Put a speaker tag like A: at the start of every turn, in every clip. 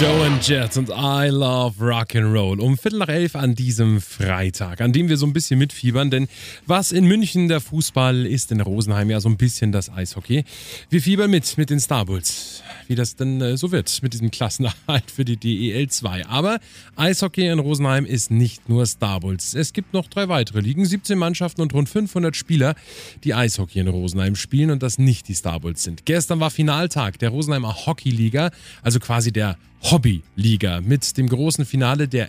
A: Joe and Jet und I Love Rock'n'Roll um 10:45 an diesem Freitag, an dem wir so ein bisschen mitfiebern, denn was in München der Fußball ist, in Rosenheim ja so ein bisschen das Eishockey. Wir fiebern mit den Star Bulls, wie das denn so wird mit diesem Klassenerhalt für die DEL 2. Aber Eishockey in Rosenheim ist nicht nur Star Bulls. Es gibt noch 3 weitere Ligen, 17 Mannschaften und rund 500 Spieler, die Eishockey in Rosenheim spielen und das nicht die Star Bulls sind. Gestern war Finaltag der Rosenheimer Hockeyliga, also quasi der Hobbyliga mit dem großen Finale der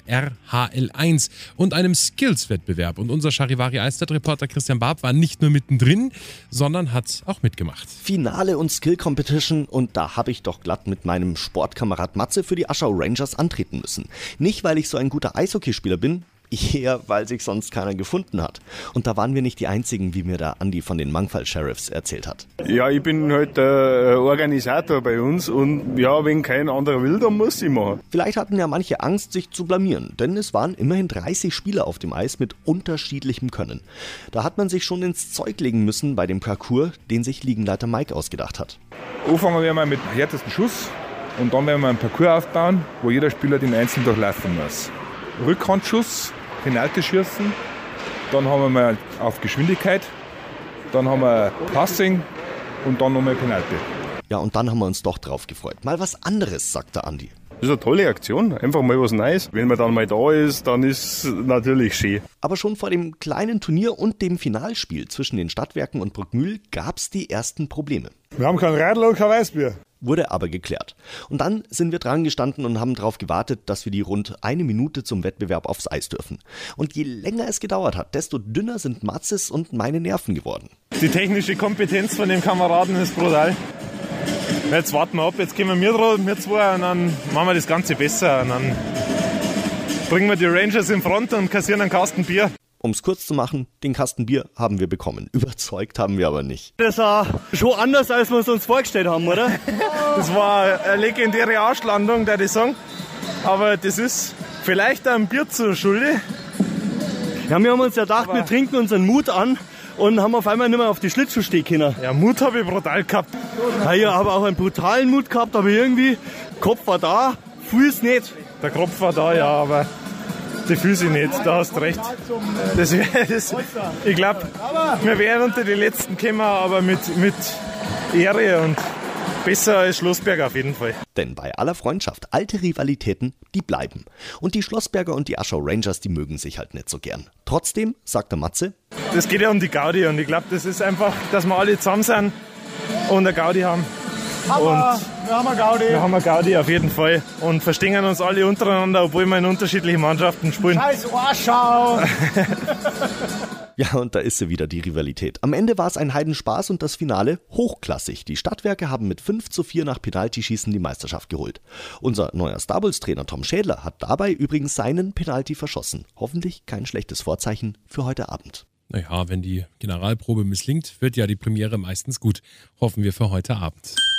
A: RHL1 und einem Skills-Wettbewerb. Und unser Charivari Eistadt-Reporter Christian Barb war nicht nur mittendrin, sondern hat auch mitgemacht.
B: Finale und Skill-Competition, und da habe ich doch glatt mit meinem Sportkamerad Matze für die Aschau Rangers antreten müssen. Nicht, weil ich so ein guter Eishockeyspieler bin, eher, weil sich sonst keiner gefunden hat. Und da waren wir nicht die Einzigen, wie mir der Andi von den Mangfall Sheriffs erzählt hat.
C: Ja, ich bin halt der Organisator bei uns und ja, wenn kein anderer will, dann muss ich machen.
B: Vielleicht hatten ja manche Angst, sich zu blamieren, denn es waren immerhin 30 Spieler auf dem Eis mit unterschiedlichem Können. Da hat man sich schon ins Zeug legen müssen bei dem Parcours, den sich Ligenleiter Mike ausgedacht hat.
D: Anfangen wir mal mit dem härtesten Schuss und dann werden wir einen Parcours aufbauen, wo jeder Spieler den einzeln durchlaufen muss. Rückhandschuss, Penalty schießen, dann haben wir mal auf Geschwindigkeit, dann haben wir Passing und dann nochmal Penalty.
B: Ja, und dann haben wir uns doch drauf gefreut. Mal was anderes, sagt der Andi.
C: Das ist eine tolle Aktion, einfach mal was Neues. Wenn man dann mal da ist, dann ist es natürlich schön.
B: Aber schon vor dem kleinen Turnier und dem Finalspiel zwischen den Stadtwerken und Bruckmühl gab es die ersten Probleme.
E: Wir haben kein Radler und kein Weißbier.
B: Wurde aber geklärt. Und dann sind wir dran gestanden und haben darauf gewartet, dass wir die rund 1 Minute zum Wettbewerb aufs Eis dürfen. Und je länger es gedauert hat, desto dünner sind Matzes und meine Nerven geworden.
F: Die technische Kompetenz von dem Kameraden ist brutal. Jetzt warten wir ab, jetzt gehen wir dran, wir zwei, und dann machen wir das Ganze besser. Und dann bringen wir die Rangers in Front und kassieren einen Kasten Bier.
B: Um es kurz zu machen, den Kasten Bier haben wir bekommen. Überzeugt haben wir aber nicht.
G: Das war schon anders, als wir es uns vorgestellt haben, oder?
F: Das war eine legendäre Arschlandung, der ich sagen. Aber das ist vielleicht ein Bier zur Schulde.
G: Ja, wir haben uns ja gedacht, wir trinken unseren Mut an und haben auf einmal nicht mehr auf die Schlittschuhe stehen können.
F: Ja, Mut habe ich brutal gehabt.
G: Ja, ich habe auch einen brutalen Mut gehabt, aber irgendwie, Kopf war da, Fuß nicht.
F: Der Kopf war da, ja, aber die Füße nicht, da hast du recht. Ich glaube, wir wären unter die Letzten gekommen, aber mit Ehre und besser als Schlossberg auf jeden Fall.
B: Denn bei aller Freundschaft, alte Rivalitäten, die bleiben. Und die Schlossberger und die Aschau Rangers, die mögen sich halt nicht so gern. Trotzdem, sagt der Matze,
F: das geht ja um die Gaudi und ich glaube, das ist einfach, dass wir alle zusammen sind und eine Gaudi haben.
E: Wir haben eine Gaudi.
F: Wir haben eine Gaudi auf jeden Fall und verstehen uns alle untereinander, obwohl wir in unterschiedlichen Mannschaften spielen.
E: Scheiß Arschau!
B: ja, und da ist sie wieder, die Rivalität. Am Ende war es ein Heidenspaß und das Finale hochklassig. Die Stadtwerke haben mit 5:4 nach Penaltyschießen die Meisterschaft geholt. Unser neuer Star Bulls Trainer Tom Schädler hat dabei übrigens seinen Penalty verschossen. Hoffentlich kein schlechtes Vorzeichen für heute Abend.
A: Naja, wenn die Generalprobe misslingt, wird ja die Premiere meistens gut. Hoffen wir für heute Abend.